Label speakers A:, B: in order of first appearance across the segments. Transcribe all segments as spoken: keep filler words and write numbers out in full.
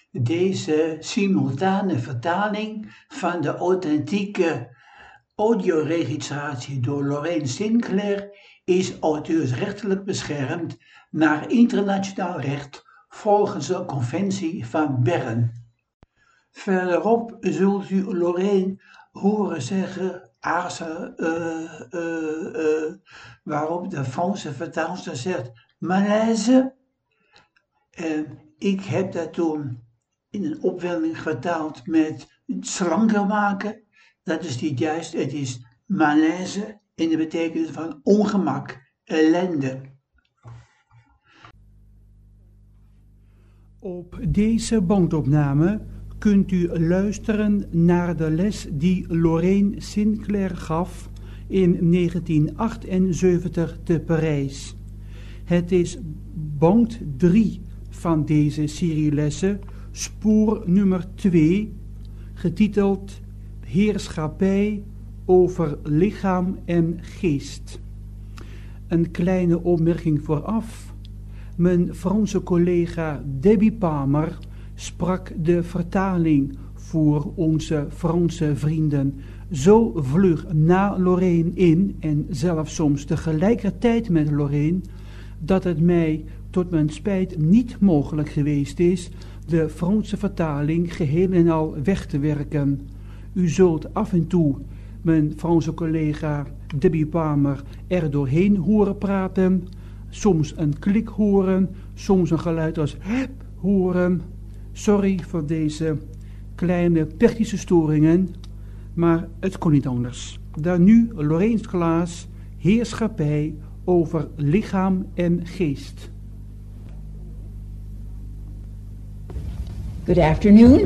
A: Deze simultane vertaling van de authentieke audioregistratie door Lorraine Sinclair is auteursrechtelijk beschermd naar internationaal recht volgens de Conventie van Bern. Verderop zult u Lorraine horen zeggen, aarzelen, uh, uh, uh, waarop de Franse vertaalster zegt, malaise. En ik heb dat toen in een opwelling vertaald met slanker maken. Dat is niet juist, het is malaise in de betekenis van ongemak, ellende.
B: Op deze bandopname kunt u luisteren naar de les die Lorraine Sinclair gaf in negentien achtenzeventig te Parijs. Het is band drie van deze serie lessen, spoor nummer twee, getiteld Heerschappij over lichaam en geest. Een kleine opmerking vooraf. Mijn Franse collega Debbie Palmer sprak de vertaling voor onze Franse vrienden zo vlug na Lorraine in en zelfs soms tegelijkertijd met Lorraine, dat het mij tot mijn spijt niet mogelijk geweest is de Franse vertaling geheel en al weg te werken. U zult af en toe mijn Franse collega Debbie Palmer er doorheen horen praten, soms een klik horen, soms een geluid als hep horen. Sorry voor deze kleine technische storingen, maar het kon niet anders. Dan nu Lorraine's Klaas, Heerschappij over lichaam en geest.
C: Good afternoon.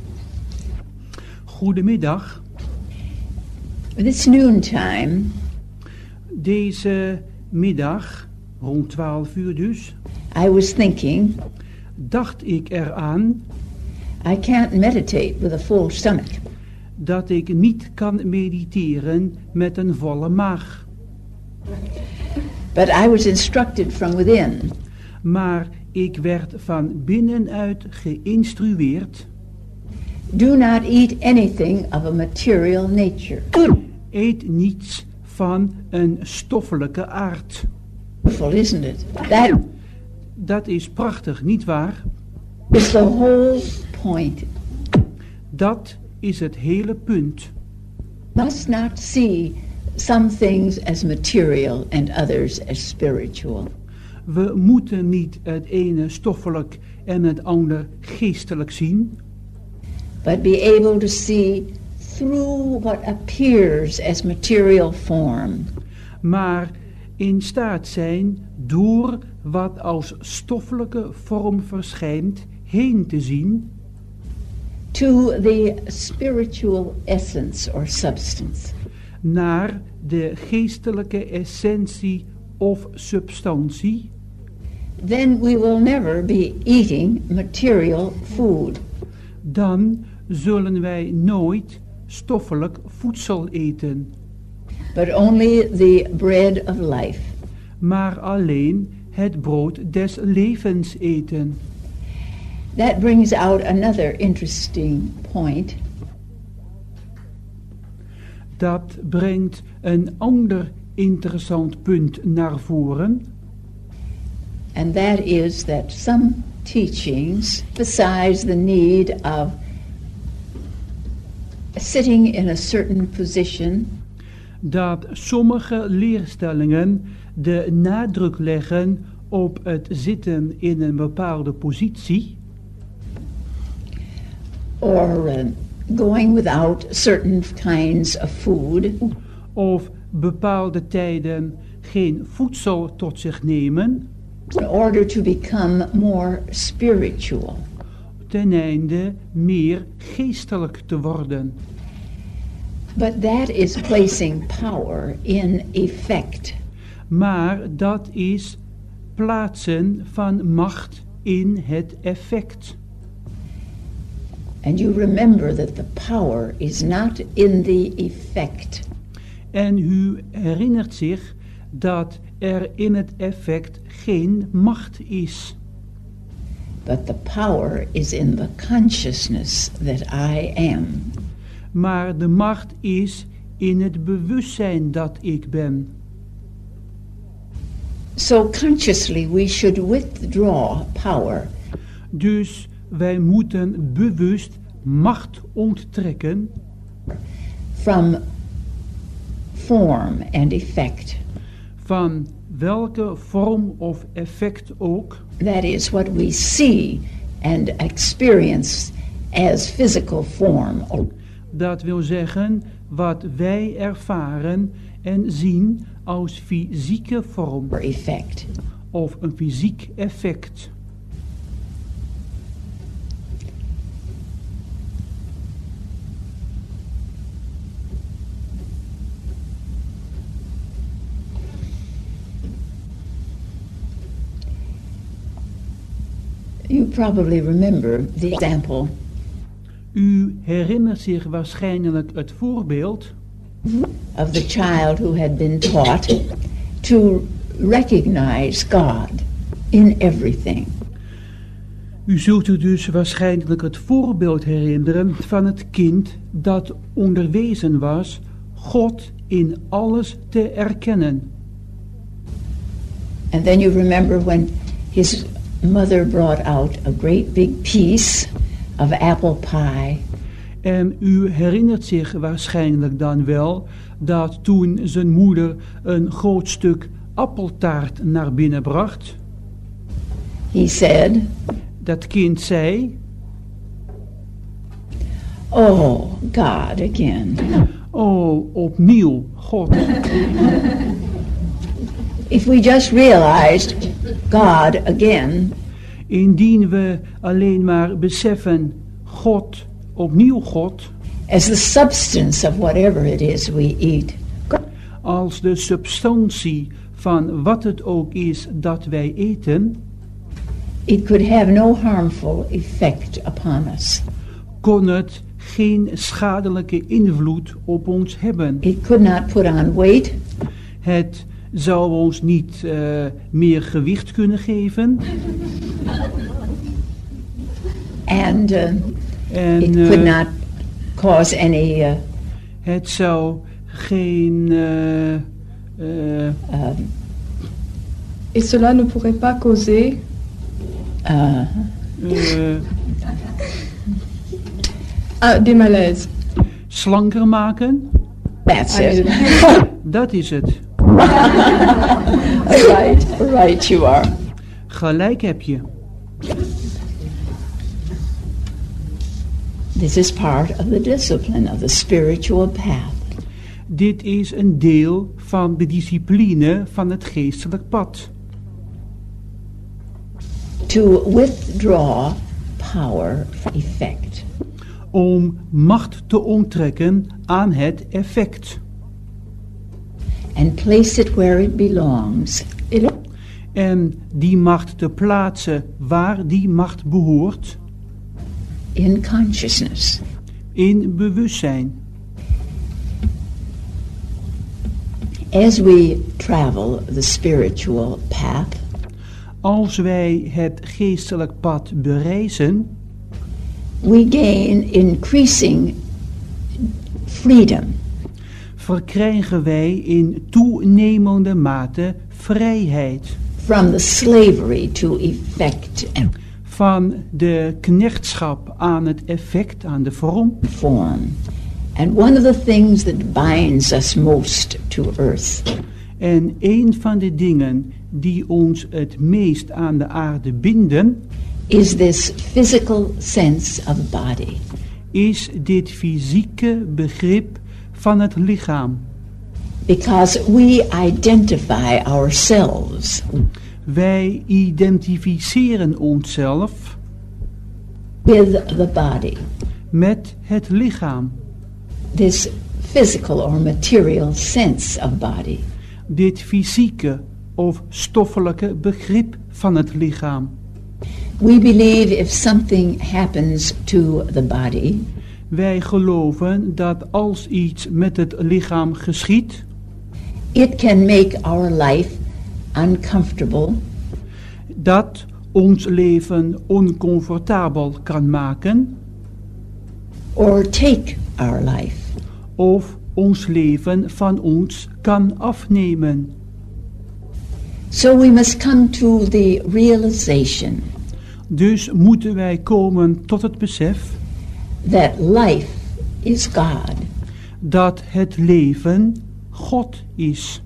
B: Goedemiddag.
C: It's noontime.
B: Deze middag, rond twaalf uur dus,
C: I was thinking,
B: dacht ik eraan
C: I can't meditate with a full stomach.
B: dat ik niet kan mediteren met een volle maag.
C: But I was instructed from within.
B: Maar ik werd van binnenuit geïnstrueerd.
C: Do not eat anything of a material nature.
B: Eet niets van een stoffelijke aard.
C: Beautiful, isn't it? That
B: Dat is prachtig, niet waar?
C: is the whole point.
B: Dat is het hele punt.
C: Must not see some things as material and others as spiritual.
B: We moeten niet het ene stoffelijk en het ander geestelijk zien,
C: But be able to see through what appears as material form.
B: maar in staat zijn door wat als stoffelijke vorm verschijnt heen te zien
C: To the spiritual essence or substance.
B: naar de geestelijke essentie of substantie.
C: Then we will never be eating material food.
B: Dan zullen wij nooit stoffelijk voedsel eten,
C: But only the bread of life.
B: maar alleen het brood des levens eten.
C: That brings out another interesting point.
B: Dat brengt een ander interessant punt naar voren.
C: And that is that some teachings emphasize the need of sitting in a certain position
B: Dat sommige leerstellingen de nadruk leggen op het zitten in een bepaalde positie,
C: or uh, going without certain kinds of food,
B: of bepaalde tijden geen voedsel tot zich nemen,
C: in order to become more spiritual.
B: ten einde meer geestelijk te worden.
C: But that is placing power in effect.
B: Maar dat is plaatsen van macht in het effect.
C: And you remember that the power is not in the effect,
B: En u herinnert zich dat er in het effect geen macht is.
C: but the power is in the consciousness that I am.
B: Maar de macht is in het bewustzijn dat ik ben.
C: So consciously we should withdraw power.
B: Dus wij moeten bewust macht onttrekken
C: from form and effect.
B: Van welke vorm of effect ook.
C: That is what we see and experience as physical form.
B: Dat wil zeggen wat wij ervaren en zien als fysieke vorm
C: Or effect.
B: of een fysiek effect.
C: You probably remember the example
B: U herinnert zich waarschijnlijk het voorbeeld
C: of the child who had been taught to recognize God in everything.
B: U zult u dus waarschijnlijk het voorbeeld herinneren van het kind dat onderwezen was God in alles te erkennen.
C: And then you remember when his mother brought out a great big piece of apple pie.
B: En u herinnert zich waarschijnlijk dan wel dat toen zijn moeder een groot stuk appeltaart naar binnen bracht,
C: He said,
B: dat kind zei,
C: "Oh, God again.
B: oh, opnieuw, God.
C: If we just realized God again,
B: Indien we alleen maar beseffen, God, opnieuw God,
C: as the substance of whatever it is we eat,
B: als de substantie van wat het ook is dat wij eten,
C: it could have no harmful effect upon us.
B: kon het geen schadelijke invloed op ons hebben.
C: It could not put on weight.
B: Het zou ons niet uh, meer gewicht kunnen geven.
C: And uh,
B: En
C: it
B: uh,
C: could not cause any uh,
B: het zou geen... Uh, uh,
C: um,
D: Et cela ne pourrait pas causer
C: uh,
B: uh,
D: ah, des malaises.
B: slanker maken.
C: that's
D: Ah,
C: it.
B: Dat is het.
C: right, right you are.
B: Gelijk heb je.
C: This is part of the discipline of the spiritual path.
B: Dit is een deel van de discipline van het geestelijk pad.
C: To withdraw power from effect.
B: Om macht te onttrekken aan het effect.
C: And place it where it belongs.
B: En die macht te plaatsen waar die macht behoort.
C: In consciousness.
B: In bewustzijn.
C: As we travel the spiritual path,
B: Als wij het geestelijk pad bereizen,
C: we gain increasing freedom.
B: verkrijgen wij in toenemende mate vrijheid.
C: From the slavery to effect and
B: Van de knechtschap aan het effect, aan de vorm.
C: form. And one of the things that binds us most to earth
B: En een van de dingen die ons het meest aan de aarde binden,
C: is this physical sense of body.
B: is dit fysieke begrip van het lichaam.
C: Because we identify ourselves
B: Wij identificeren onszelf
C: with the body.
B: met het lichaam.
C: This physical or material sense of body.
B: Dit fysieke of stoffelijke begrip van het lichaam.
C: We believe if something happens to the body,
B: Wij geloven dat als iets met het lichaam geschiet,
C: it can make our life uncomfortable,
B: dat ons leven oncomfortabel kan maken,
C: or take our life.
B: of ons leven van ons kan afnemen.
C: So we must come to the realization
B: Dus moeten wij komen tot het besef
C: that life is God.
B: dat het leven God is.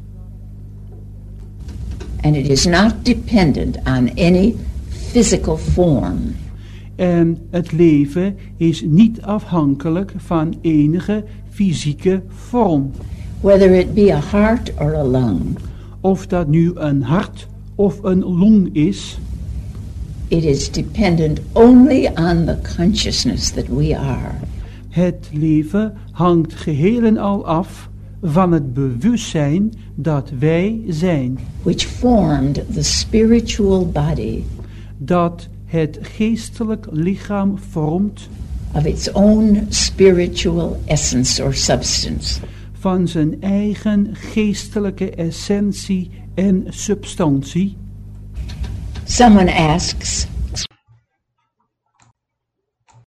C: And it is not dependent on any physical form.
B: En het leven is niet afhankelijk van enige fysieke vorm.
C: Whether it be a heart or a lung,
B: Of dat nu een hart of een long is,
C: it is dependent only on the consciousness that we are.
B: het leven hangt geheel en al af van het bewustzijn dat wij zijn.
C: Which formed the spiritual body
B: Dat het geestelijk lichaam vormt
C: of its own spiritual essence or substance.
B: van zijn eigen geestelijke essentie en substantie.
C: Someone asks,